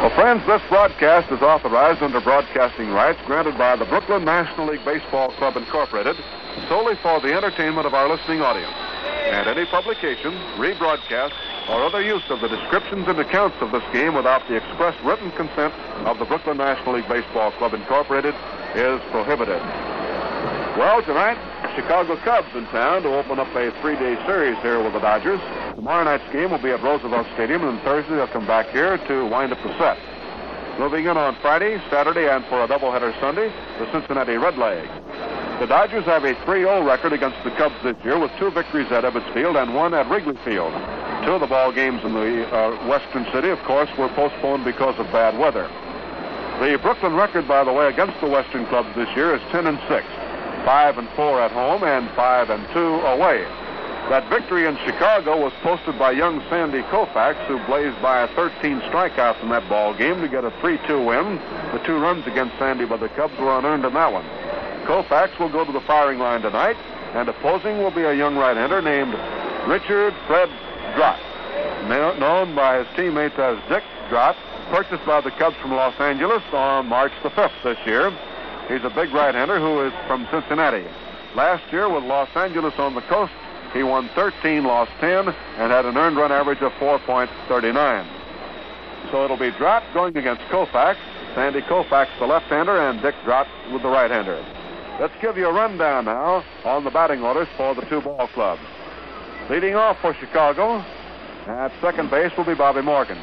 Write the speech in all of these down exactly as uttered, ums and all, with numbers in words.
Well, friends, this broadcast is authorized under broadcasting rights granted by the Brooklyn National League Baseball Club, Incorporated, solely for the entertainment of our listening audience. And any publication, rebroadcast, or other use of the descriptions and accounts of this game without the express written consent of the Brooklyn National League Baseball Club, Incorporated, is prohibited. Well, tonight, Chicago Cubs in town to open up a three-day series here with the Dodgers. Tomorrow night's game will be at Roosevelt Stadium, and Thursday they'll come back here to wind up the set. Moving in on Friday, Saturday, and for a doubleheader Sunday, the Cincinnati Redlegs. The Dodgers have a three oh record against the Cubs this year with two victories at Ebbets Field and one at Wrigley Field. Two of the ball games in the uh, Western City, of course, were postponed because of bad weather. The Brooklyn record, by the way, against the Western clubs this year is ten and six. Five and four at home and five and two away. That victory in Chicago was posted by young Sandy Koufax, who blazed by thirteen strikeouts in that ball game to get a three two win. The two runs against Sandy by the Cubs were unearned in that one. Koufax will go to the firing line tonight, and opposing will be a young right-hander named Richard Fred Drott, known by his teammates as Dick Drott, purchased by the Cubs from Los Angeles on March the fifth this year. He's a big right-hander who is from Cincinnati. Last year, with Los Angeles on the coast, he won thirteen, lost ten, and had an earned run average of four point three nine. So it'll be Drott going against Koufax, Sandy Koufax the left-hander, and Dick Drott with the right-hander. Let's give you a rundown now on the batting orders for the two ball clubs. Leading off for Chicago, at second base will be Bobby Morgan.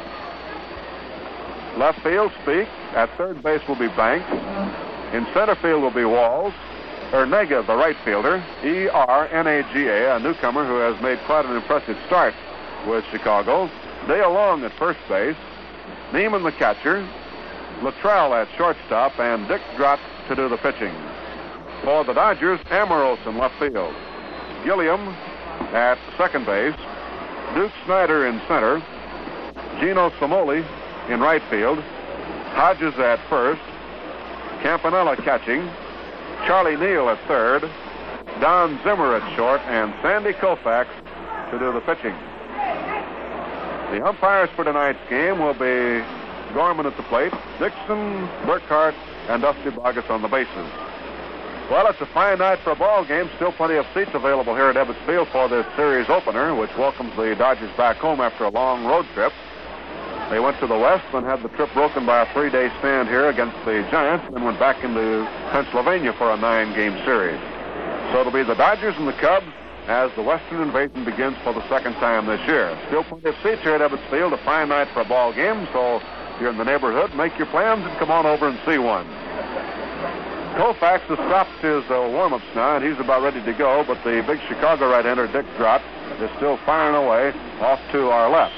Left field, Speak. At third base will be Banks. In center field will be Walls. Ernega, the right fielder. E R N A G A, a newcomer who has made quite an impressive start with Chicago. Dale Long at first base. Neiman, the catcher. Luttrell at shortstop, and Dick Drott to do the pitching. For the Dodgers, Amoros in left field. Gilliam at second base. Duke Snyder in center. Gino Samoli in right field. Hodges at first. Campanella catching. Charlie Neal at third. Don Zimmer at short, and Sandy Koufax to do the pitching. The umpires for tonight's game will be Gorman at the plate, Dixon, Burkhart, and Dusty Boggess on the bases. Well, it's a fine night for a ball game. Still plenty of seats available here at Ebbets Field for this series opener, which welcomes the Dodgers back home after a long road trip. They went to the West and had the trip broken by a three-day stand here against the Giants, and then went back into Pennsylvania for a nine-game series. So it'll be the Dodgers and the Cubs as the Western invasion begins for the second time this year. Still plenty of seats here at Ebbets Field. A fine night for a ball game, so if you're in the neighborhood, make your plans and come on over and see one. Koufax has stopped his uh, warm-ups now, and he's about ready to go, but the big Chicago right-hander, Dick Drott, is still firing away off to our left.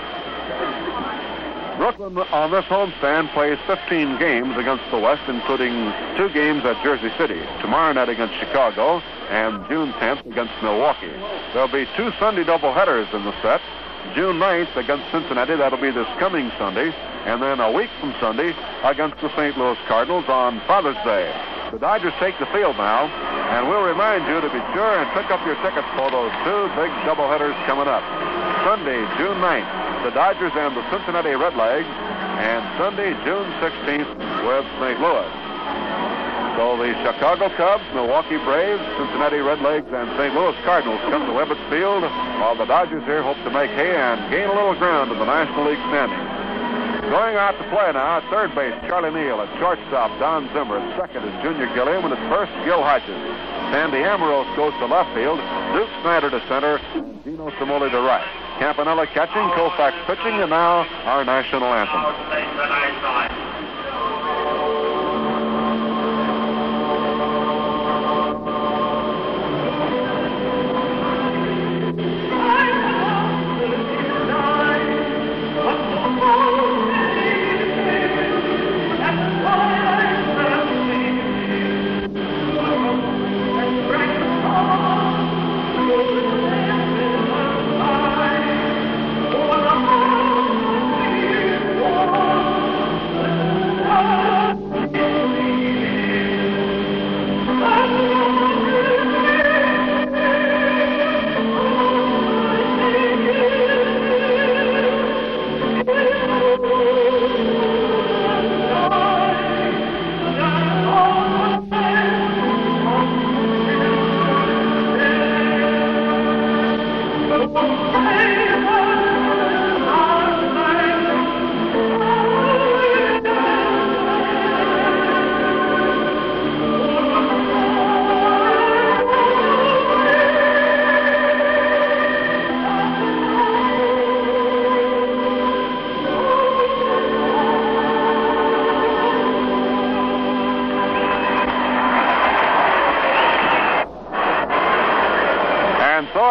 Brooklyn on this homestand plays fifteen games against the West, including two games at Jersey City. Tomorrow night against Chicago and June tenth against Milwaukee. There'll be two Sunday doubleheaders in the set. June ninth against Cincinnati, that'll be this coming Sunday, and then a week from Sunday against the Saint Louis Cardinals on Father's Day. The Dodgers take the field now, and we'll remind you to be sure and pick up your tickets for those two big doubleheaders coming up. Sunday, June ninth, the Dodgers and the Cincinnati Redlegs, and Sunday, June sixteenth, with Saint Louis. So the Chicago Cubs, Milwaukee Braves, Cincinnati Redlegs, and Saint Louis Cardinals come to Ebbets Field, while the Dodgers here hope to make hay and gain a little ground in the National League standings. Going out to play now, at third base, Charlie Neal. At shortstop, Don Zimmer. At second is Junior Gilliam, and at first, Gil Hodges. Sandy Amoros goes to left field, Duke Snyder to center, and Gino Samoli to right. Campanella catching, Koufax pitching, and now our national anthem.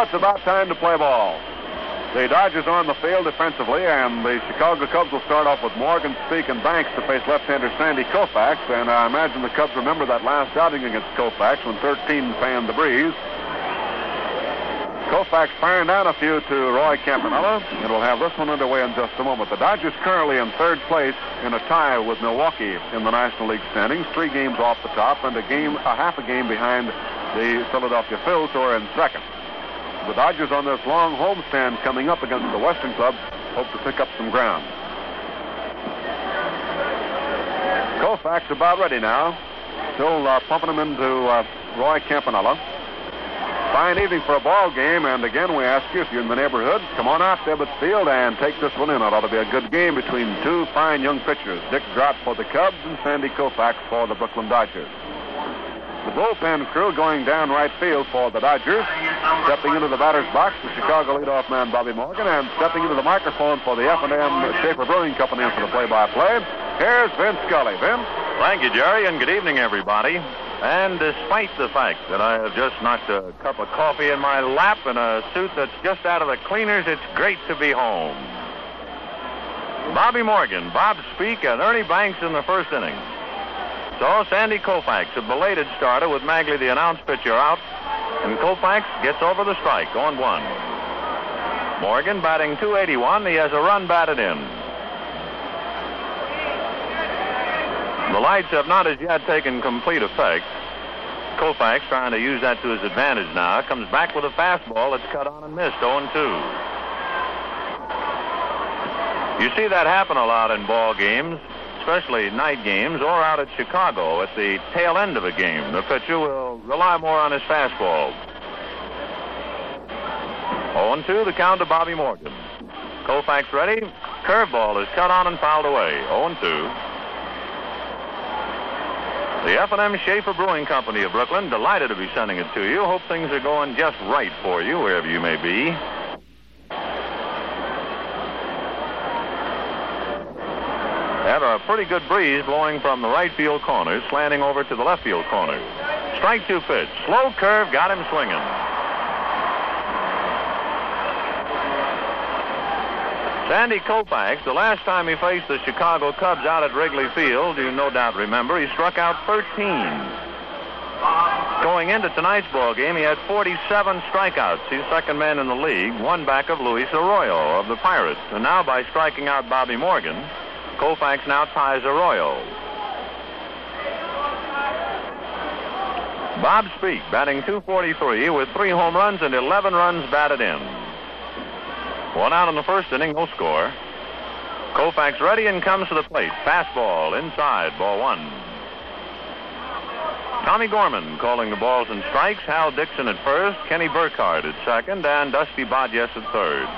it's about time to play ball. The Dodgers are on the field defensively, and the Chicago Cubs will start off with Morgan, Speak, and Banks to face left-hander Sandy Koufax. And I imagine the Cubs remember that last outing against Koufax when thirteen fanned the breeze. Koufax firing down a few to Roy Campanella, and we'll have this one underway in just a moment. The Dodgers currently in third place in a tie with Milwaukee in the National League standings, three games off the top, and a game, a half a game behind the Philadelphia Phils, who are in second. The Dodgers on this long homestand coming up against the Western clubs hope to pick up some ground. Koufax about ready now. Still uh, pumping him into uh, Roy Campanella. Fine evening for a ball game, and again we ask you if you're in the neighborhood, come on out to Ebbets Field and take this one in. It ought to be a good game between two fine young pitchers, Dick Drott for the Cubs and Sandy Koufax for the Brooklyn Dodgers. The bullpen crew going down right field for the Dodgers. Stepping into the batter's box, the Chicago leadoff man Bobby Morgan, and stepping into the microphone for the F and M Schaefer Brewing Company and for the play-by-play, here's Vince Scully. Vince? Thank you, Jerry, and good evening, everybody. And despite the fact that I have just knocked a cup of coffee in my lap and a suit that's just out of the cleaners, it's great to be home. Bobby Morgan, Bob Speak, and Ernie Banks in the first inning. So Sandy Koufax, a belated starter with Magley, the announced pitcher, out, and Koufax gets over the strike, on one. Morgan batting two eighty-one. He has a run batted in. The lights have not as yet taken complete effect. Koufax trying to use that to his advantage now. Comes back with a fastball that's cut on and missed, oh and two. You see that happen a lot in ball games, especially night games, or out at Chicago at the tail end of a game. The pitcher will rely more on his fastball. oh and two, the count to Bobby Morgan. Koufax ready. Curveball is cut on and fouled away, oh and two. The F and M Schaefer Brewing Company of Brooklyn, delighted to be sending it to you. Hope things are going just right for you, wherever you may be. Had a pretty good breeze blowing from the right field corner, slanting over to the left field corner. Strike two pitch. Slow curve, got him swinging. Sandy Koufax, the last time he faced the Chicago Cubs out at Wrigley Field, you no doubt remember, he struck out thirteen. Going into tonight's ball game, he had forty-seven strikeouts. He's second man in the league, one back of Luis Arroyo of the Pirates. And now by striking out Bobby Morgan, Koufax now ties Arroyo. Bob Speak batting two forty-three with three home runs and eleven runs batted in. One out in the first inning, no score. Koufax ready and comes to the plate. Fastball inside, ball one. Tommy Gorman calling the balls and strikes. Hal Dixon at first, Kenny Burkhardt at second, and Dusty Bodjes at third.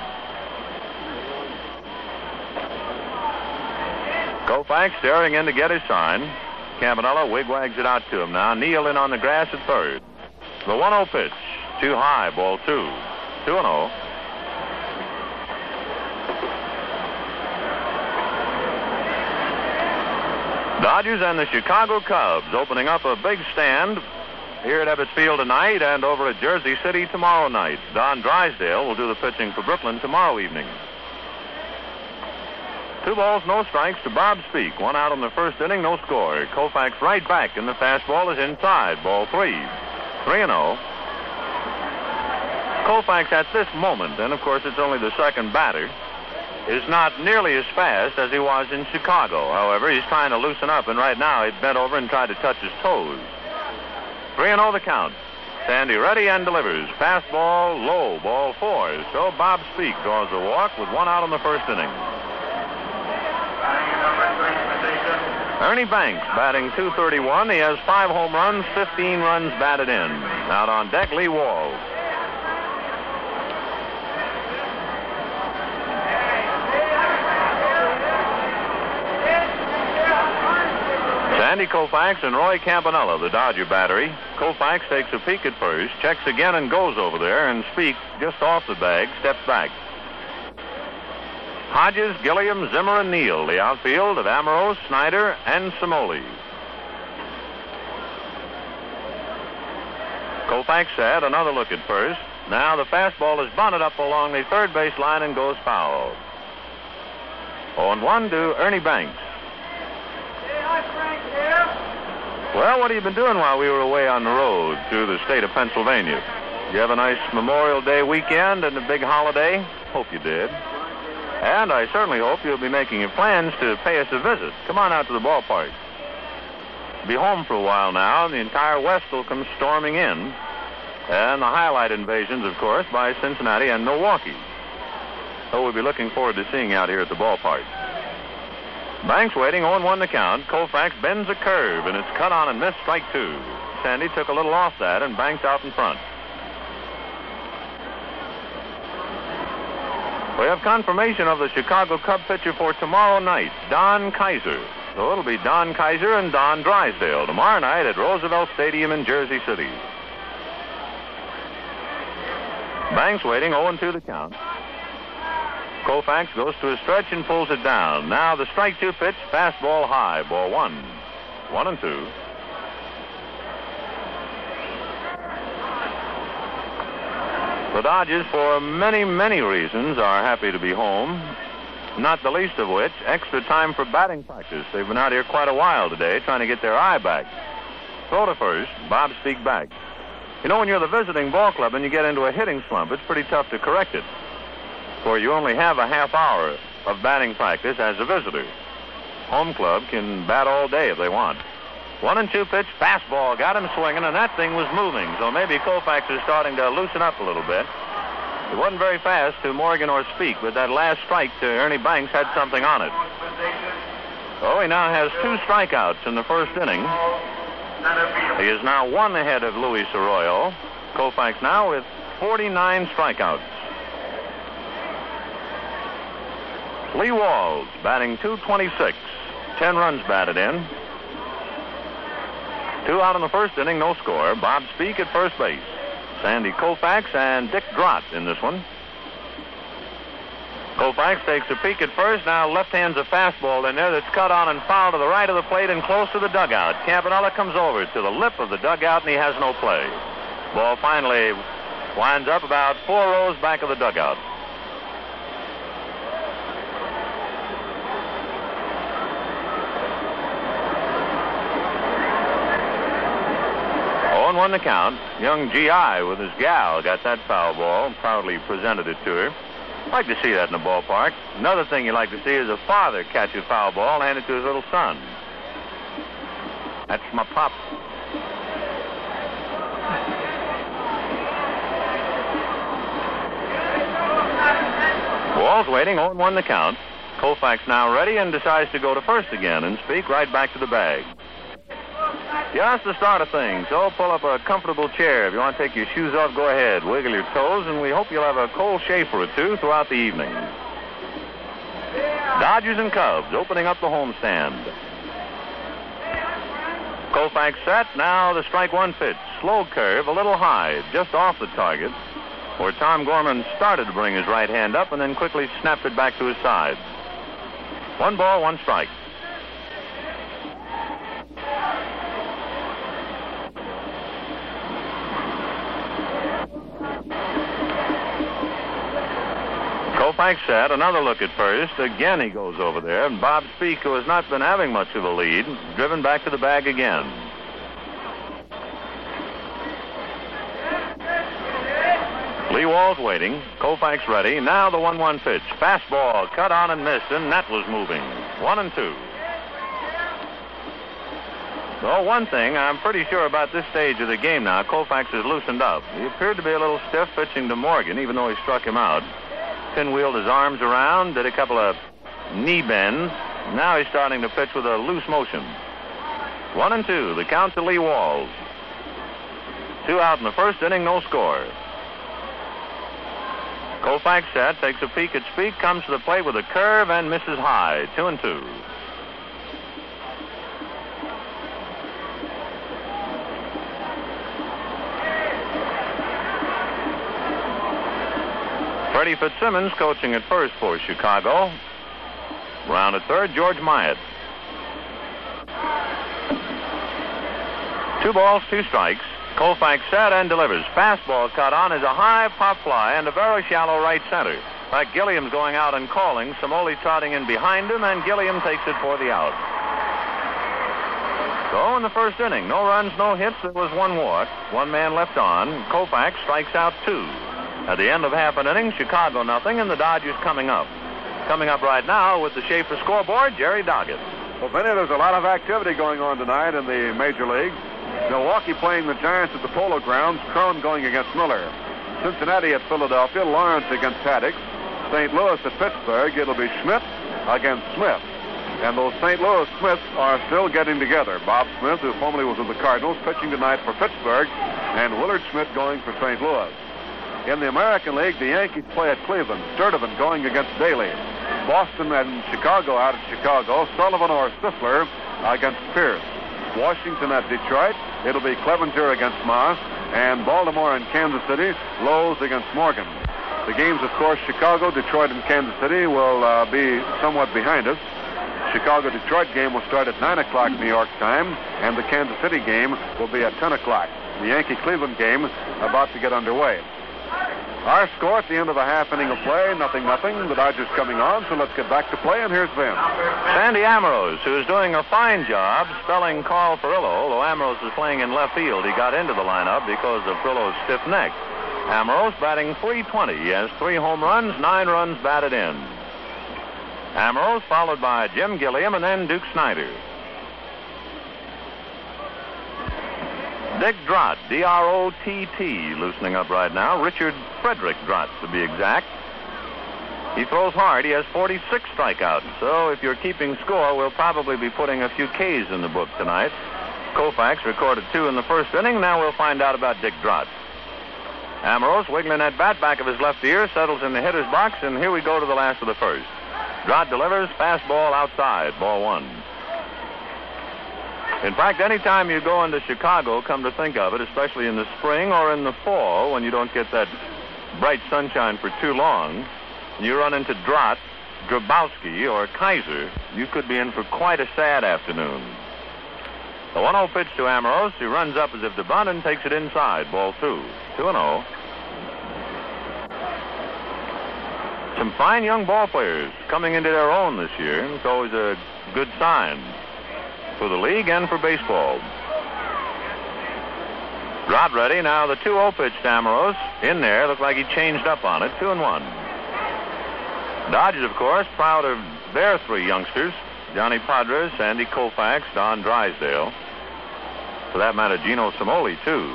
Koufax staring in to get his sign. Campanella wigwags it out to him now. Neal in on the grass at third. The one oh pitch. Too high, ball two. two and oh. Dodgers and the Chicago Cubs opening up a big stand here at Ebbets Field tonight and over at Jersey City tomorrow night. Don Drysdale will do the pitching for Brooklyn tomorrow evening. Two balls, no strikes to Bob Speak. One out in the first inning, no score. Koufax right back, and the fastball is inside. Ball three. three and oh. Koufax at this moment, and of course it's only the second batter, is not nearly as fast as he was in Chicago. However, he's trying to loosen up, and right now he bent over and tried to touch his toes. three and oh the count. Sandy ready and delivers. Fastball low, ball four. So Bob Speak draws a walk with one out in the first inning. Ernie Banks batting two thirty-one. He has five home runs, fifteen runs batted in. Out on deck, Lee Wall. Sandy Koufax and Roy Campanella, the Dodger battery. Koufax takes a peek at first, checks again and goes over there, and Speak, just off the bag, steps back. Hodges, Gilliam, Zimmer, and Neal, the outfield of Amaro, Snyder, and Simoli. Koufax had another look at first, Now the fastball is bunted up along the third base line and goes foul. oh and one to Ernie Banks. Hey, hi, Frank here. Well, what have you been doing while we were away on the road through the state of Pennsylvania? You have a nice Memorial Day weekend and a big holiday? Hope you did. And I certainly hope you'll be making your plans to pay us a visit. Come on out to the ballpark. Be home for a while now, and the entire West will come storming in. And the highlight invasions, of course, by Cincinnati and Milwaukee. So we'll be looking forward to seeing you out here at the ballpark. Banks waiting, oh and one the count. Koufax bends a curve, and it's cut on and missed, strike two. Sandy took a little off that, and Banks out in front. We have confirmation of the Chicago Cub pitcher for tomorrow night, Don Kaiser. So it'll be Don Kaiser and Don Drysdale tomorrow night at Roosevelt Stadium in Jersey City. Banks waiting, oh and two the count. Koufax goes to a stretch and pulls it down. Now the strike two pitch, fastball high, ball one. One and two. The Dodgers, for many, many reasons, are happy to be home. Not the least of which, extra time for batting practice. They've been out here quite a while today trying to get their eye back. Throw to first, Bob Speak back. You know, when you're the visiting ball club and you get into a hitting slump, it's pretty tough to correct it. For you only have a half hour of batting practice as a visitor. Home club can bat all day if they want. One and two pitch, fastball, got him swinging, and that thing was moving. So maybe Koufax is starting to loosen up a little bit. It wasn't very fast to Morgan or Speak, but that last strike to Ernie Banks had something on it. So he now has two strikeouts in the first inning. He is now one ahead of Luis Arroyo. Koufax now with forty-nine strikeouts. Lee Walls batting two twenty-six. Ten runs batted in. Two out in the first inning, no score. Bob Speak at first base. Sandy Koufax and Dick Drott in this one. Koufax takes a peek at first. Now left hand's a fastball in there that's cut on and foul to the right of the plate and close to the dugout. Campanella comes over to the lip of the dugout and he has no play. Ball finally winds up about four rows back of the dugout. oh and one the count. Young G I with his gal got that foul ball, proudly presented it to her. Like to see that in the ballpark. Another thing you like to see is a father catch a foul ball and hand it to his little son. That's my pop. Walls waiting, oh and one the count. Koufax now ready and decides to go to first again and Speak right back to the bag. Just the start of things, so pull up a comfortable chair. If you want to take your shoes off, go ahead. Wiggle your toes, and we hope you'll have a cold shave or two throughout the evening. Dodgers and Cubs opening up the homestand. Koufax set, now the strike one pitch. Slow curve, a little high, just off the target, where Tom Gorman started to bring his right hand up and then quickly snapped it back to his side. One ball, one strike. Koufax set, another look at first. Again he goes over there, and Bob Speak, who has not been having much of a lead, driven back to the bag again. Lee Walls waiting. Koufax ready. Now the one one pitch. Fastball cut on and missed, and that was moving. One and two. Well, one thing I'm pretty sure about this stage of the game now, Koufax has loosened up. He appeared to be a little stiff pitching to Morgan, even though he struck him out. Pinwheeled his arms around, did a couple of knee bends. Now he's starting to pitch with a loose motion. One and two, the count to Lee Walls. Two out in the first inning, no score. Koufax set, takes a peek at Speak, comes to the plate with a curve and misses high. Two and two. Freddie Fitzsimmons coaching at first for Chicago. Round at third, George Myatt. Two balls, two strikes. Koufax set and delivers. Fastball cut on is a high pop fly and a very shallow right center. In fact, Gilliam's going out and calling. Cimoli trotting in behind him, and Gilliam takes it for the out. So in the first inning, no runs, no hits. There was one walk. One man left on. Koufax strikes out two. At the end of half an inning, Chicago nothing, and the Dodgers coming up. Coming up right now with the Schaefer scoreboard, Jerry Doggett. Well, Benny, there's a lot of activity going on tonight in the major leagues. Milwaukee playing the Giants at the Polo Grounds. Cron going against Miller. Cincinnati at Philadelphia. Lawrence against Haddix. Saint Louis at Pittsburgh. It'll be Schmidt against Smith. And those Saint Louis Smiths are still getting together. Bob Smith, who formerly was with the Cardinals, pitching tonight for Pittsburgh, and Willard Schmidt going for Saint Louis. In the American League, the Yankees play at Cleveland. Sturdivant going against Daly. Boston and Chicago out at Chicago. Sullivan or Stifler against Pierce. Washington at Detroit. It'll be Clevenger against Moss. And Baltimore and Kansas City, Lowe's against Morgan. The games, of course, Chicago, Detroit, and Kansas City will uh, be somewhat behind us. Chicago-Detroit game will start at nine o'clock New York time, and the Kansas City game will be at ten o'clock. The Yankee-Cleveland game about to get underway. Our score at the end of the half inning of play, nothing, nothing. The Dodgers coming on, so let's get back to play, and here's Vince. Sandy Ambrose, who's doing a fine job spelling Carl Furillo. Though Ambrose is playing in left field, he got into the lineup because of Furillo's stiff neck. Ambrose batting three twenty. He has three home runs, nine runs batted in. Ambrose followed by Jim Gilliam and then Duke Snider. Dick Drott, D R O T T, loosening up right now. Richard Frederick Drott, to be exact. He throws hard. He has forty-six strikeouts. So if you're keeping score, we'll probably be putting a few Ks in the book tonight. Koufax recorded two in the first inning. Now we'll find out about Dick Drott. Ambrose wiggling that bat back of his left ear, settles in the hitter's box, and here we go to the last of the first. Drott delivers, fastball outside, ball one. In fact, anytime you go into Chicago, come to think of it, especially in the spring or in the fall, when you don't get that bright sunshine for too long, you run into Drott, Grabowski, or Kaiser, you could be in for quite a sad afternoon. The one oh pitch to Ambrose. He runs up as if to bunt and takes it inside, ball two. two and oh. Some fine young ball players coming into their own this year. It's always a good sign for the league and for baseball. Drott ready. Now the two oh pitch to Ambrose. In there. Looked like he changed up on it. Two and one. Dodgers, of course, proud of their three youngsters. Johnny Podres, Sandy Koufax, Don Drysdale. For that matter, Gino Cimoli, too.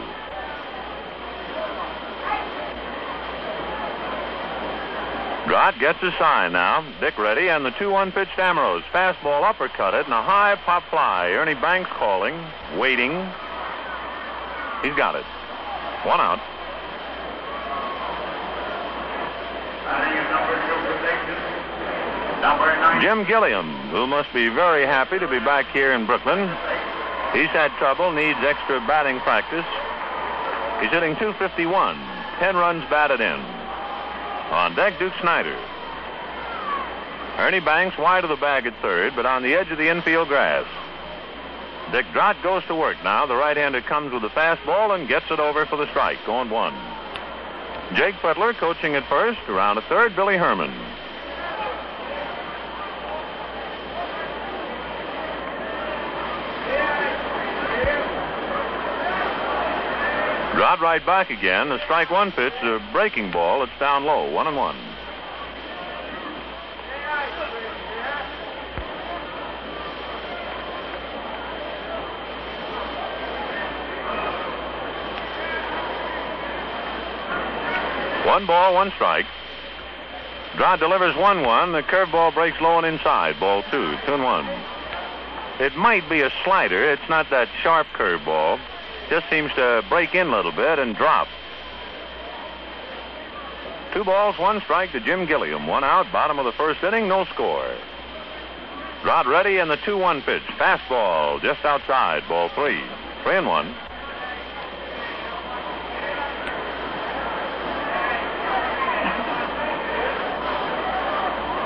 Drott gets his sign now. Dick ready, and the two one pitch to Ambrose. Fastball uppercutted, and a high pop fly. Ernie Banks calling, waiting. He's got it. One out. Jim Gilliam, who must be very happy to be back here in Brooklyn. He's had trouble, needs extra batting practice. He's hitting two fifty-one, ten runs batted in. On deck, Duke Snider. Ernie Banks wide of the bag at third, but on the edge of the infield grass. Dick Drott goes to work now. The right-hander comes with the fastball and gets it over for the strike. Going one. Jake Butler coaching at first. Around at third, Billy Herman. Drott right back again. The strike one pitch, a breaking ball. It's down low. One and one. One ball, one strike. Drott delivers one one. The curveball breaks low and inside. Ball two. Two and one. It might be a slider. It's not that sharp curveball. Just seems to break in a little bit and drop. Two balls, one strike to Jim Gilliam. One out, bottom of the first inning, no score. Drott ready, and the two one pitch. Fastball just outside, ball three. Three and one.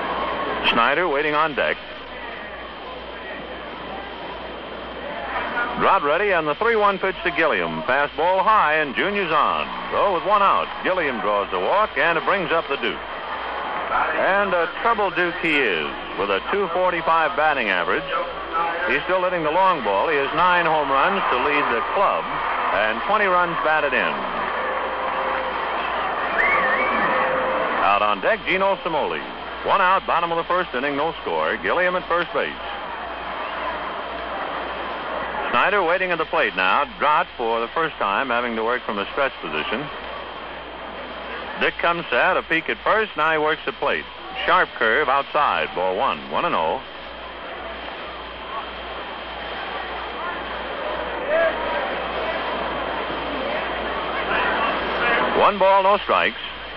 Snider waiting on deck. Drott ready, and the three one pitch to Gilliam. Fastball high, and Junior's on. So with one out, Gilliam draws the walk, and it brings up the Duke. And a trouble Duke he is, with a two forty-five batting average. He's still hitting the long ball. He has nine home runs to lead the club, and twenty runs batted in. Out on deck, Gino Cimoli. One out, bottom of the first inning, no score. Gilliam at first base. Snyder waiting at the plate now. Drott for the first time having to work from a stretch position. Dick comes set, a peek at first. Now he works the plate. Sharp curve outside. Ball one. One and oh. One ball, no strikes.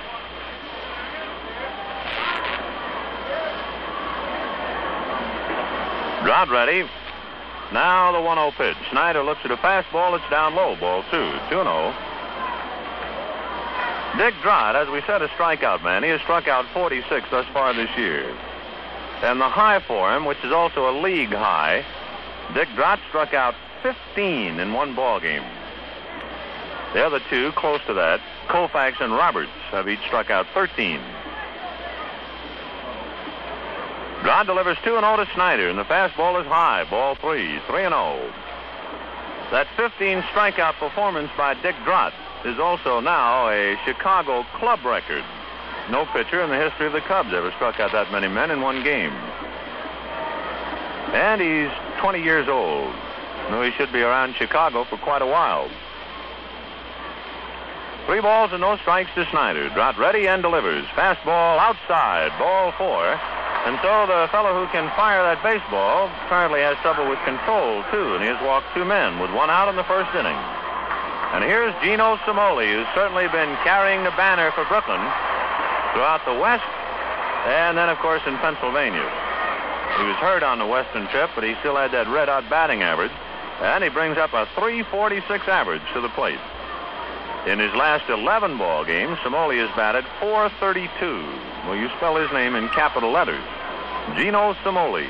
Drott ready. Now the one oh pitch. Snyder looks at a fastball. It's down low. Ball two. two and oh. Dick Drott, as we said, a strikeout man. He has struck out forty-six thus far this year. And the high for him, which is also a league high, Dick Drott struck out fifteen in one ball game. The other two close to that, Koufax and Roberts, have each struck out thirteen. Drott delivers two and oh to Snyder, and the fastball is high. Ball three. three and oh. That fifteen strikeout performance by Dick Drott is also now a Chicago club record. No pitcher in the history of the Cubs ever struck out that many men in one game. And he's twenty years old. No, he should be around Chicago for quite a while. Three balls and no strikes to Snyder. Drott ready and delivers. Fastball outside. Ball four. And so the fellow who can fire that baseball currently has trouble with control, too, and he has walked two men with one out in the first inning. And here's Gino Cimoli, who's certainly been carrying the banner for Brooklyn throughout the West and then, of course, in Pennsylvania. He was hurt on the Western trip, but he still had that red-hot batting average, and he brings up a three forty-six average to the plate. In his last eleven ball games, Cimoli has batted four thirty-two. Well, you spell his name in capital letters. Gino Cimoli.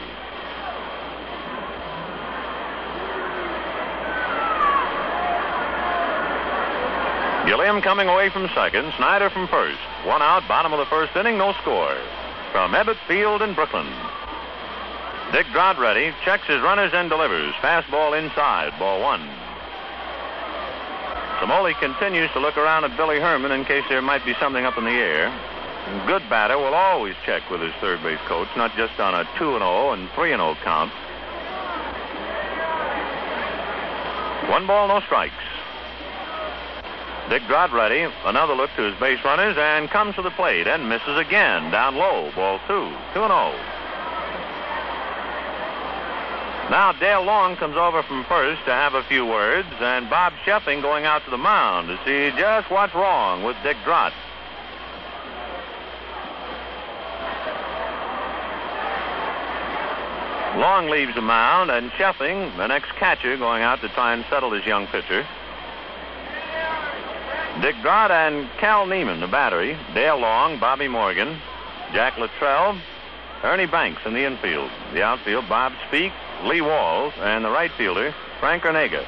Gilliam coming away from second. Snyder from first. One out, bottom of the first inning, no score. From Ebbett Field in Brooklyn. Dick Drott ready, checks his runners and delivers. Fastball inside, ball one. Cimoli continues to look around at Billy Herman in case there might be something up in the air. A good batter will always check with his third base coach, not just on a two and oh and three and oh count. One ball, no strikes. Dick Drott ready. Another look to his base runners and comes to the plate and misses again. Down low. Ball two. two and oh. Now Dale Long comes over from first to have a few words, and Bob Sheffing going out to the mound to see just what's wrong with Dick Drott. Long leaves the mound, and Sheffing, the next catcher, going out to try and settle his young pitcher. Dick Drott and Cal Neiman, the battery. Dale Long, Bobby Morgan, Jack Luttrell, Ernie Banks in the infield. The outfield, Bob Speak, Lee Walls, and the right fielder, Frank Ernega.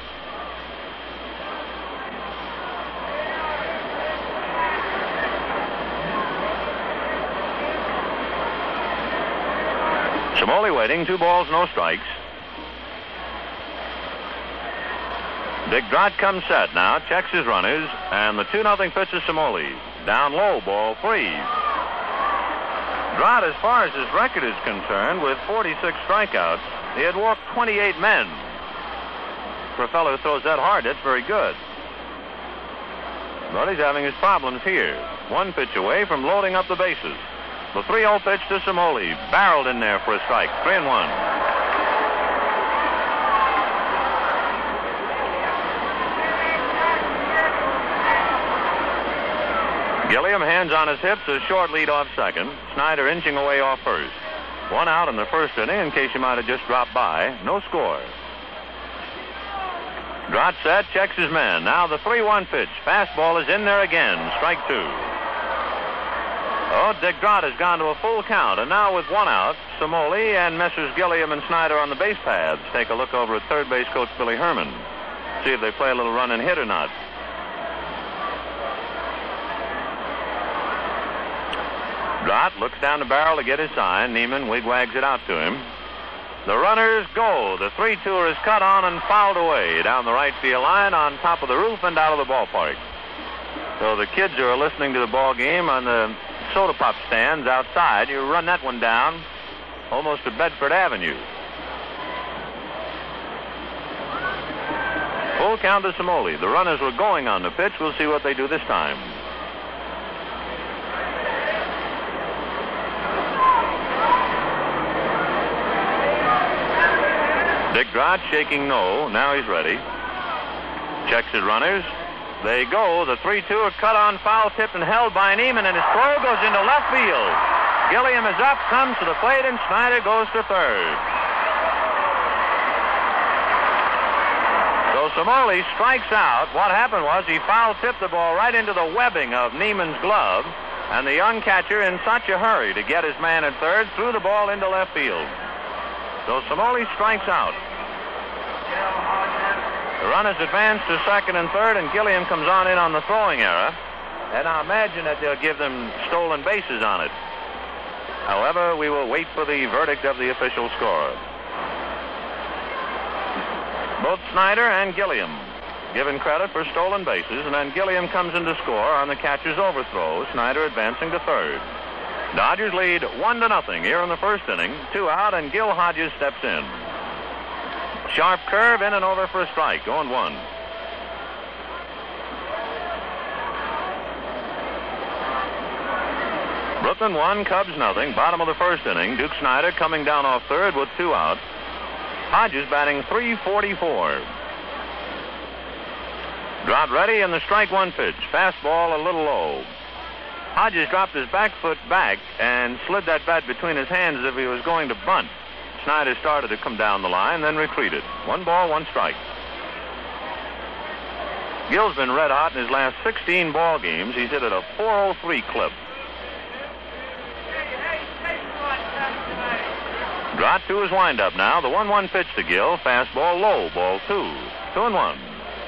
Cimoli waiting, two balls, no strikes. Dick Drott comes set now, checks his runners, and the two nothing pitch to Cimoli. Down low, ball three. Drott, as far as his record is concerned, with forty-six strikeouts, he had walked twenty-eight men. For a fellow who throws that hard, that's very good. But he's having his problems here. One pitch away from loading up the bases. The three oh pitch to Cimoli, barreled in there for a strike. Three and one. Gilliam, hands on his hips, a short lead off second. Snyder inching away off first. One out in the first inning, in case you might have just dropped by. No score. Drott set, checks his man. Now the three one pitch. Fastball is in there again. Strike two. Oh, Dick Drott has gone to a full count, and now with one out, Samoli and Messrs. Gilliam and Snyder on the base paths take a look over at third base coach Billy Herman. See if they play a little run and hit or not. Drott looks down the barrel to get his sign. Neiman wigwags it out to him. The runners go. The three two is cut on and fouled away down the right field line on top of the roof and out of the ballpark. So the kids who are listening to the ball game on the soda pop stands outside, you run that one down almost to Bedford Avenue. Full count to Samoli. The runners were going on the pitch. We'll see what they do this time. Dick Drott shaking no. Now he's ready. Checks his runners. They go. The three two are cut on, foul tipped and held by Neiman, and his throw goes into left field. Gilliam is up, comes to the plate, and Snyder goes to third. So Samoli strikes out. What happened was he foul tipped the ball right into the webbing of Neiman's glove, and the young catcher, in such a hurry to get his man at third, threw the ball into left field. So Samoli strikes out. The runners advance to second and third, and Gilliam comes on in on the throwing error. And I imagine that they'll give them stolen bases on it. However, we will wait for the verdict of the official scorer. Both Snyder and Gilliam given credit for stolen bases, and then Gilliam comes in to score on the catcher's overthrow, Snyder advancing to third. Dodgers lead one to nothing here in the first inning. Two out, and Gil Hodges steps in. Sharp curve in and over for a strike. Going one. Brooklyn one, Cubs nothing. Bottom of the first inning. Duke Snyder coming down off third with two out. Hodges batting three forty-four. Drott ready, and the strike one pitch. Fastball a little low. Hodges dropped his back foot back and slid that bat between his hands as if he was going to bunt. Snyder started to come down the line, then retreated. One ball, one strike. Gil's been red hot in his last sixteen ball games. He's hit at a four oh three clip. Drott to his windup now. The one one pitch to Gil. Fastball low, ball two. Two and one.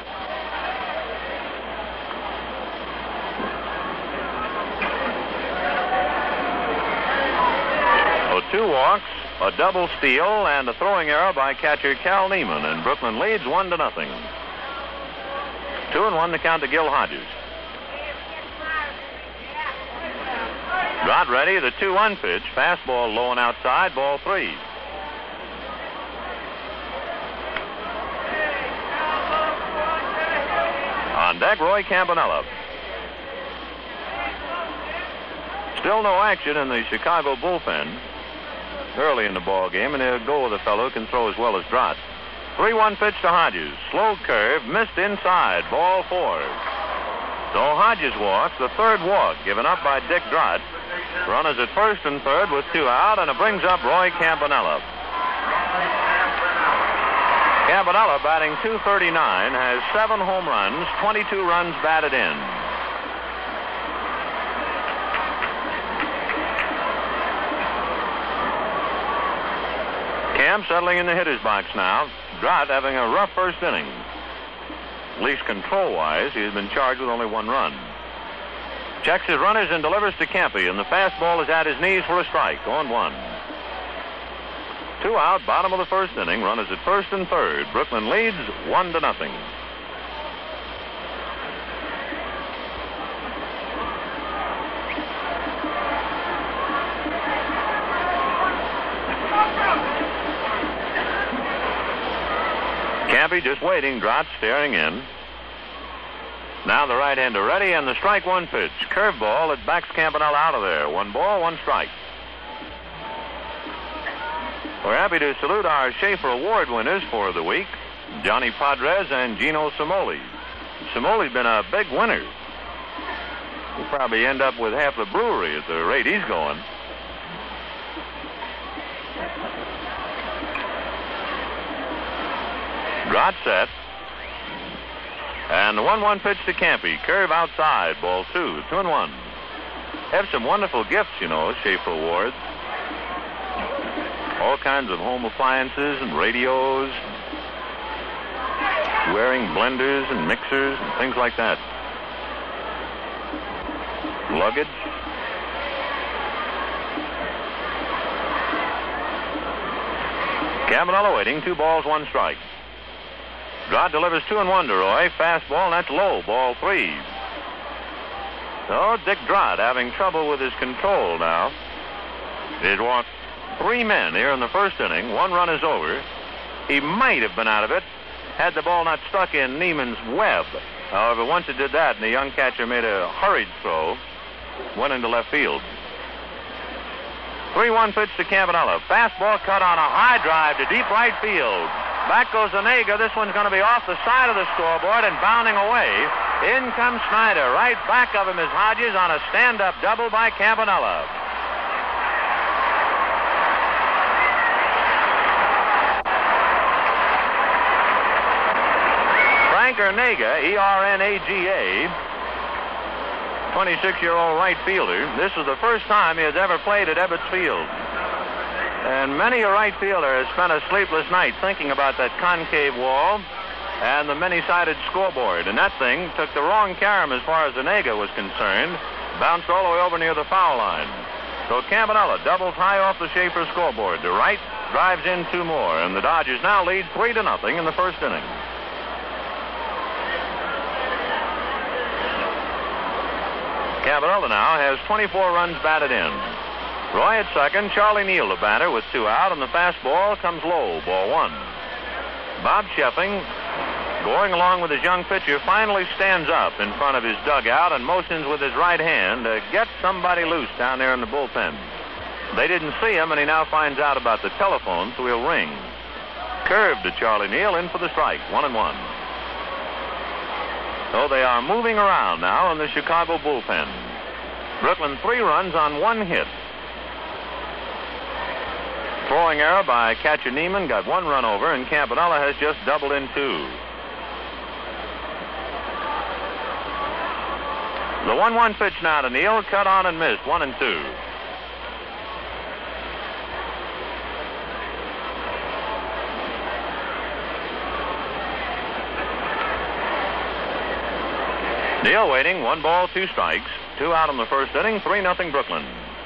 So two walks, a double steal, and a throwing error by catcher Cal Neiman, and Brooklyn leads one to nothing. Two and one to count to Gil Hodges. Drott ready, the two one pitch. Fastball low and outside, ball three. On deck, Roy Campanella. Still no action in the Chicago bullpen early in the ball game, and they'll go with a fellow who can throw as well as Drott. three one pitch to Hodges. Slow curve, missed inside, ball four. So Hodges walks, the third walk given up by Dick Drott. Runners at first and third with two out, and it brings up Roy Campanella. Campanella, batting two thirty-nine, has seven home runs, twenty-two runs batted in. Cam settling in the hitter's box now. Drott having a rough first inning. At least control-wise, he has been charged with only one run. Checks his runners and delivers to Campy, and the fastball is at his knees for a strike. On one. Two out, bottom of the first inning. Runners at first and third. Brooklyn leads one to nothing. Campy just waiting. Drott staring in. Now the right-hander ready, and the strike one pitch. Curveball that backs Campanella out of there. One ball, one strike. We're happy to salute our Schaefer Award winners for the week, Johnny Padres and Gino Samoli. Samoli's been a big winner. He'll probably end up with half the brewery at the rate he's going. Drott set. And the one one pitch to Campy. Curve outside. Ball two. Two and one. have some wonderful gifts, you know, Schaefer Awards. All kinds of home appliances and radios, wearing blenders and mixers and things like that. Luggage. Campanella waiting, two balls, one strike. Drott delivers two and one to Roy. Fastball, and that's low, ball three. So Dick Drott having trouble with his control now. He'd walked three men here in the first inning. One run is over. He might have been out of it had the ball not stuck in Neiman's web. However, once it did that, and the young catcher made a hurried throw, went into left field. three one pitch to Campanella. Fastball cut on a high drive to deep right field. Back goes Onega. This one's going to be off the side of the scoreboard and bounding away. In comes Snyder. Right back of him is Hodges on a stand-up double by Campanella. Frank Onega, E R N A G A, twenty-six-year-old right fielder. This was the first time he has ever played at Ebbets Field. And many a right fielder has spent a sleepless night thinking about that concave wall and the many-sided scoreboard. And that thing took the wrong carom as far as Onega was concerned. Bounced all the way over near the foul line. So Campanella doubles high off the Schaefer scoreboard to right, drives in two more, and the Dodgers now lead three to nothing in the first inning. Campanella now has twenty-four runs batted in. Roy at second, Charlie Neal the batter with two out, and the fastball comes low, ball one. Bob Sheffing, going along with his young pitcher, finally stands up in front of his dugout and motions with his right hand to get somebody loose down there in the bullpen. They didn't see him, and he now finds out about the telephone, so he'll ring. Curve to Charlie Neal, in for the strike, one and one. So they are moving around now in the Chicago bullpen. Brooklyn three runs on one hit. Throwing error by catcher Neiman, got one run over, and Campanella has just doubled in two. The one one pitch now to Neal, cut on and missed, one and two. Neal waiting, one ball, two strikes, two out in the first inning, three nothing Brooklyn.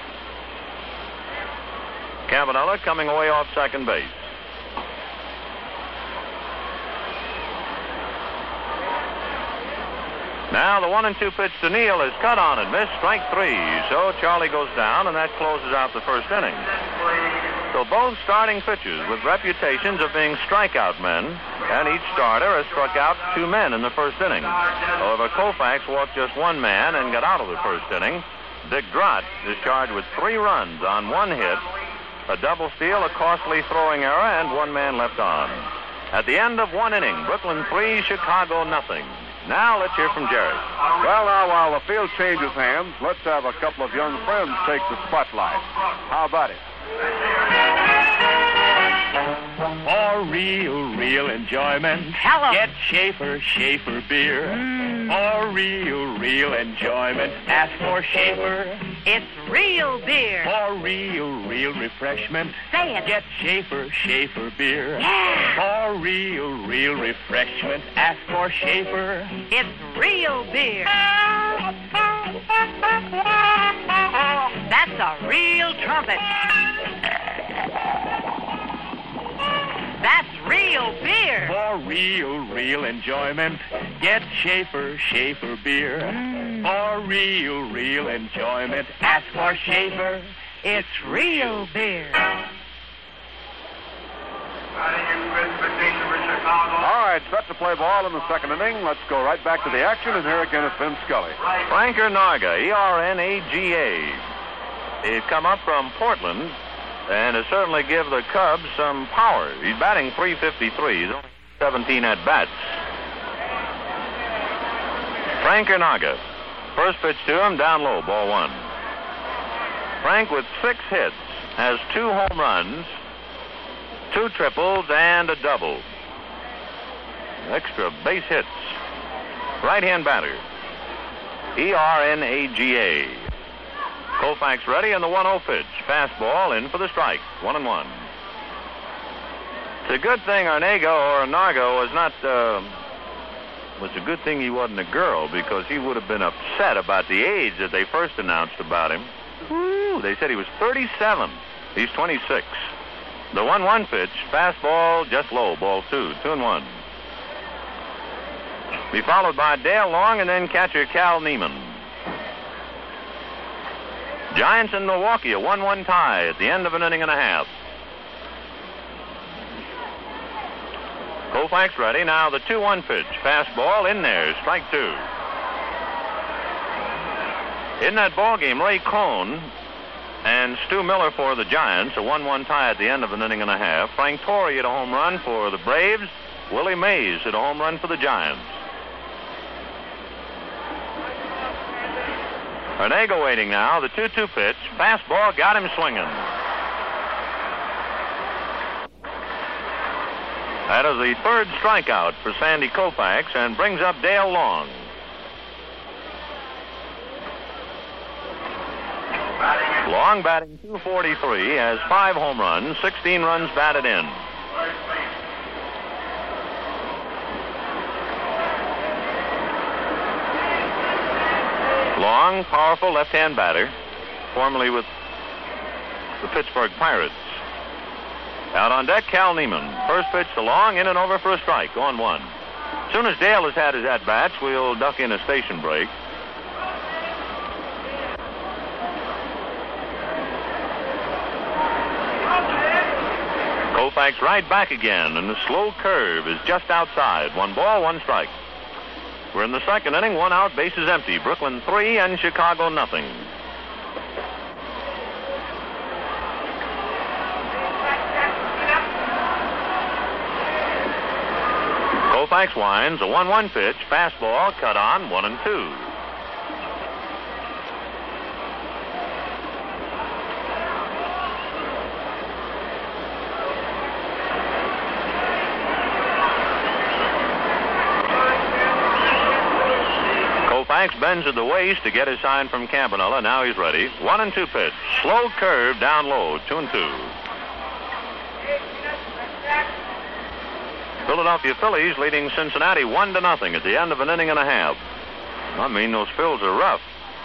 Campanella coming away off second base. Now the one and two pitch to Neal is cut on and missed, strike three. So Charlie goes down, and that closes out the first inning. So both starting pitchers with reputations of being strikeout men, and each starter has struck out two men in the first inning. However, Koufax walked just one man and got out of the first inning. Dick Drott is charged with three runs on one hit, a double steal, a costly throwing error, and one man left on. At the end of one inning, Brooklyn three, Chicago nothing. Now let's hear from Jerry. Well, now, while the field changes hands, let's have a couple of young friends take the spotlight. How about it? For real, real enjoyment, Hello. get Schaefer, Schaefer beer. Mm. For real, real enjoyment, ask for Schaefer. It's real beer. For real, real refreshment, Say it. get Schaefer, Schaefer beer. Yeah. For real, real refreshment, ask for Schaefer. It's real beer. That's a real trumpet. That's real beer. For real, real enjoyment, get Schaefer, Schaefer beer. Mm. For real, real enjoyment, ask for Schaefer. It's real beer. All right, set to play ball in the second inning. Let's go right back to the action, and here again is Vin Scully. Frank Narga, E R N A G A. He's come up from Portland and has certainly give the Cubs some power. He's batting three fifty-three. He's only seventeen at-bats. Frank Narga. First pitch to him, down low, ball one. Frank with six hits has two home runs, two triples, and a double. Extra base hits. Right-hand batter. E R N A G A. Koufax ready, and the one oh pitch. Fastball in for the strike. One and one. It's a good thing Arnego or Nargo was not... Uh, it's a good thing he wasn't a girl, because he would have been upset about the age that they first announced about him. Woo, they said he was thirty-seven. He's twenty-six. The one one pitch, fastball just low, ball two, two and one. Be followed by Dale Long and then catcher Cal Neiman. Giants in Milwaukee, a one one tie at the end of an inning and a half. Koufax ready. Now the two one pitch. Fastball in there. Strike two. In that ball game, Ray Cohn and Stu Miller for the Giants, a one one tie at the end of an inning and a half. Frank Torrey hit a home run for the Braves. Willie Mays hit a home run for the Giants. Arnego waiting now. The two two pitch. Fastball got him swinging. That is the third strikeout for Sandy Koufax and brings up Dale Long. Long batting two forty-three, has five home runs, sixteen runs batted in. Long, powerful left-hand batter, formerly with the Pittsburgh Pirates. Out on deck, Cal Neiman. First pitch to Long, in and over for a strike, on one. As soon as Dale has had his at-bats, we'll duck in a station break. Koufax right back again, and the slow curve is just outside. One ball, one strike. We're in the second inning, one out, bases empty. Brooklyn three and Chicago nothing. Koufax winds, a one one pitch, fastball, cut on, one and two. Koufax bends at the waist to get his sign from Campanella. Now he's ready. One and two pitch. Slow curve down low. Two and two. Philadelphia Phillies leading Cincinnati one to nothing at the end of an inning and a half. I mean, those Phils are rough.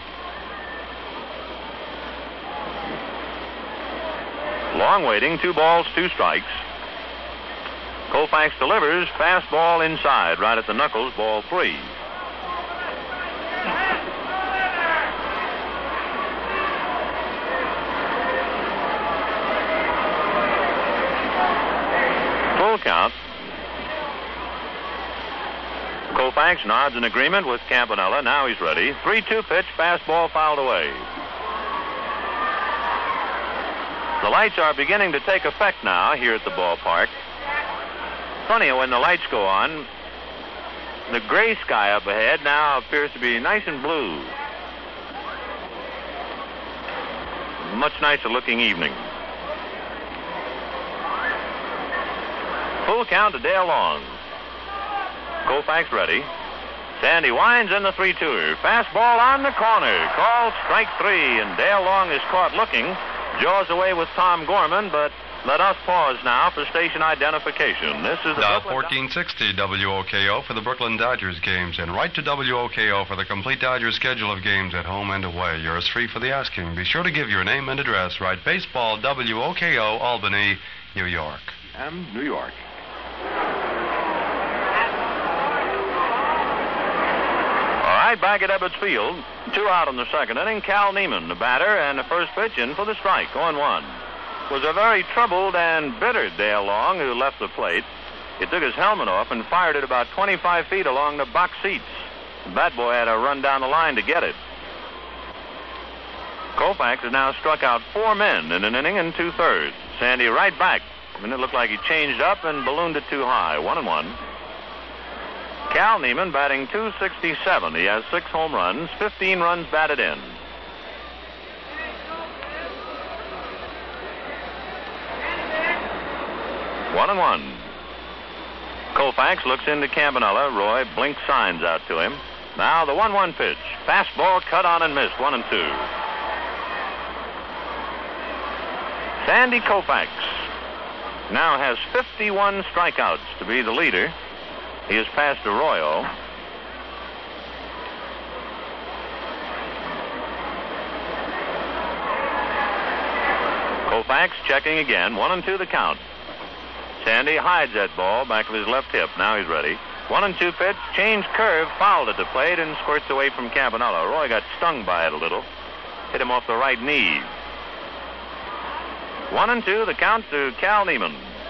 Long waiting. Two balls, two strikes. Koufax delivers. Fastball inside, right at the knuckles. Ball three. Full count. Koufax nods in agreement with Campanella. Now he's ready. three two pitch, fastball fouled away. The lights are beginning to take effect now here at the ballpark. Funny, when the lights go on, the gray sky up ahead now appears to be nice and blue. Much nicer looking evening. Full count to Dale Long. Koufax ready. Sandy winds in the three two. Fastball on the corner. Called strike three, and Dale Long is caught looking. Jaws away with Tom Gorman, but let us pause now for station identification. This is the Now Brooklyn fourteen sixty W O K O for the Brooklyn Dodgers games, and write to W O K O for the complete Dodgers schedule of games at home and away. Yours free for the asking. Be sure to give your name and address. Write Baseball W O K O, Albany, New York. And New York. All right, back at Ebbets Field. Two out in the second inning. Cal Neiman, the batter, and the first pitch in for the strike. oh one. It was a very troubled and bitter Dale Long who left the plate. He took his helmet off and fired it about twenty-five feet along the box seats. The bat boy had to run down the line to get it. Koufax has now struck out four men in an inning and two-thirds. Sandy right back. And it looked like he changed up and ballooned it too high. One and one. Cal Neiman batting two sixty-seven. He has six home runs, fifteen runs batted in. One and one. Koufax looks into Campanella. Roy blinks signs out to him. Now the one one pitch. Fastball cut on and missed. One and two. Sandy Koufax now has fifty-one strikeouts to be the leader. He has passed Arroyo. Koufax checking again. One and two the count. Sandy hides that ball back of his left hip. Now he's ready. One and two pitch. Change curve. Fouled at the plate and squirts away from Campanella. Roy got stung by it a little. Hit him off the right knee. One and two the count to Cal Neiman.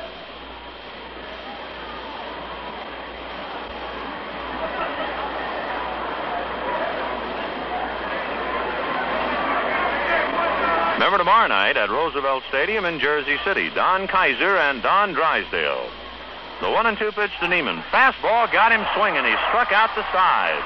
Remember tomorrow night at Roosevelt Stadium in Jersey City, Don Kaiser and Don Drysdale. The one and two pitch to Neiman. Fastball got him swinging. He struck out the side.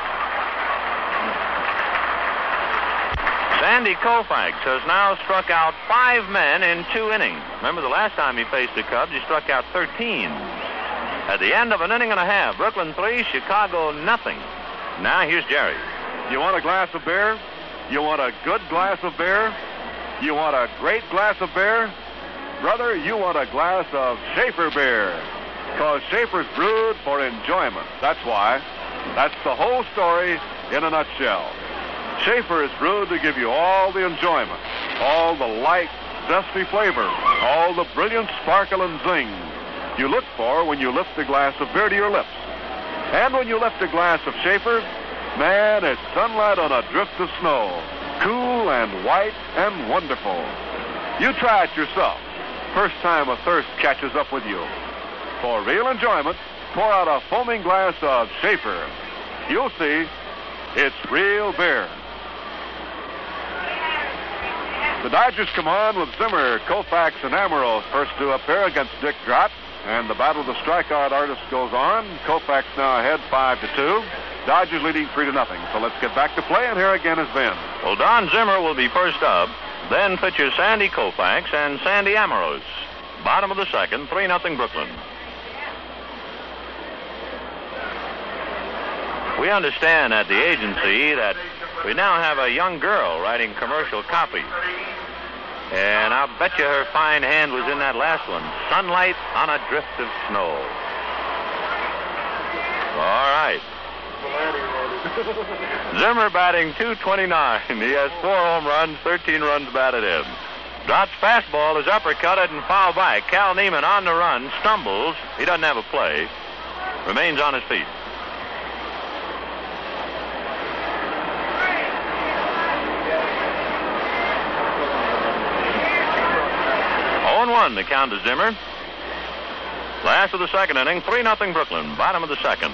Sandy Koufax has now struck out five men in two innings. Remember the last time he faced the Cubs, he struck out thirteen. At the end of an inning and a half, Brooklyn three, Chicago nothing. Now here's Jerry. You want a glass of beer? You want a good glass of beer? You want a great glass of beer? Brother, you want a glass of Schaefer beer. Because Schaefer's brewed for enjoyment. That's why. That's the whole story in a nutshell. Schaefer is brewed to give you all the enjoyment, all the light, zesty flavor, all the brilliant sparkle and zing you look for when you lift a glass of beer to your lips. And when you lift a glass of Schaefer, man, it's sunlight on a drift of snow. Cool and white and wonderful. You try it yourself. First time a thirst catches up with you. For real enjoyment, pour out a foaming glass of Schaefer. You'll see, it's real beer. The Dodgers come on with Zimmer, Koufax, and Amaro first two up there against Dick Drott. And the battle of the strikeout artists goes on. Koufax now ahead five to two. Dodgers leading three to nothing. So let's get back to play, and here again is Vin. Well, Don Zimmer will be first up. Then pitchers Sandy Koufax and Sandy Amaros. Bottom of the second, three nothing Brooklyn. We understand at the agency that we now have a young girl writing commercial copy. And I'll bet you her fine hand was in that last one. Sunlight on a drift of snow. All right. Zimmer batting two twenty-nine. He has four home runs, thirteen runs batted in. Drott's fastball is uppercutted and fouled by. Cal Neiman on the run, stumbles. He doesn't have a play. Remains on his feet. oh and one the count to Zimmer. Last of the second inning, three nothing Brooklyn. Bottom of the second.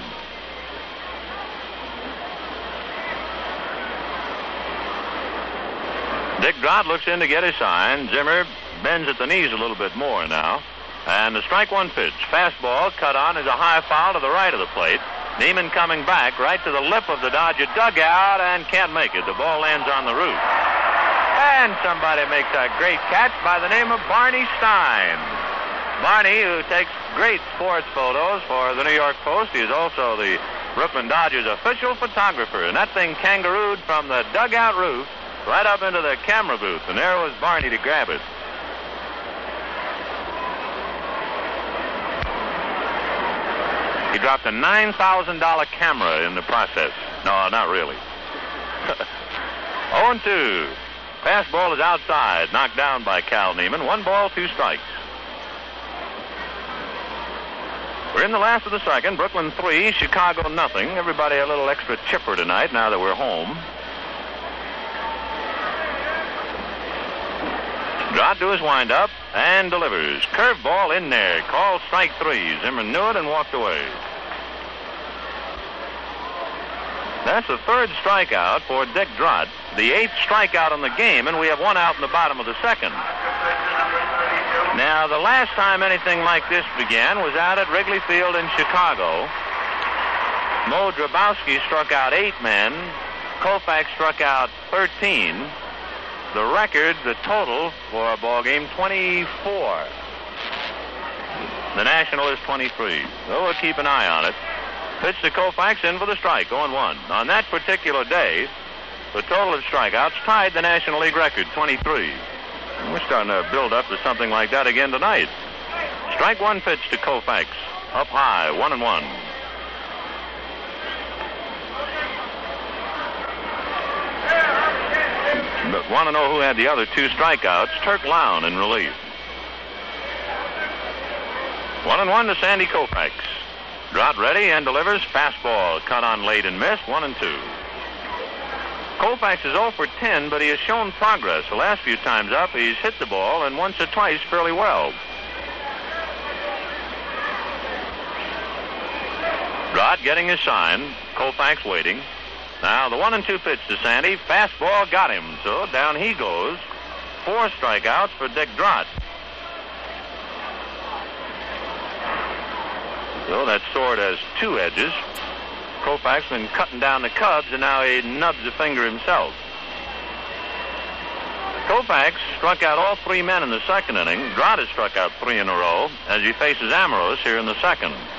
Dick Drott looks in to get his sign. Zimmer bends at the knees a little bit more now. And the strike one pitch. Fastball cut on is a high foul to the right of the plate. Neiman coming back right to the lip of the Dodger dugout and can't make it. The ball lands on the roof. And somebody makes a great catch by the name of Barney Stein. Barney, who takes great sports photos for the New York Post. He is also the Brooklyn Dodgers official photographer. And that thing kangarooed from the dugout roof right up into the camera booth, and there was Barney to grab it. He dropped a nine thousand dollars camera in the process. No, not really. oh and two. Fastball is outside, knocked down by Cal Neiman. One ball, two strikes. We're in the last of the second. Brooklyn three, Chicago nothing. Everybody a little extra chipper tonight now that we're home. Drott to his windup and delivers. Curveball in there. Called strike three. Zimmer knew it and walked away. That's the third strikeout for Dick Drott. The eighth strikeout in the game, and we have one out in the bottom of the second. Now, the last time anything like this began was out at Wrigley Field in Chicago. Mo Drabowski struck out eight men. Koufax struck out thirteen. The record, the total for a ball game, twenty-four. The National is twenty-three. So we'll keep an eye on it. Pitch to Koufax in for the strike, oh and one. On that particular day, the total of strikeouts tied the National League record, twenty-three. We're starting to build up to something like that again tonight. Strike one pitch to Koufax. Up high, one and one. But want to know who had the other two strikeouts? Turk Lown in relief. One and one to Sandy Koufax. Drott ready and delivers. Fastball cut on late and missed. One and two. Koufax is oh for ten, but he has shown progress. The last few times up, he's hit the ball, and once or twice fairly well. Drott getting his sign. Koufax waiting. Now the one and two pitch to Sandy. Fastball got him, so down he goes. Four strikeouts for Dick Drott. So that sword has two edges. Koufax been cutting down the Cubs, and now he nubs a finger himself. Koufax struck out all three men in the second inning. Drott has struck out three in a row as he faces Amoros here in the second.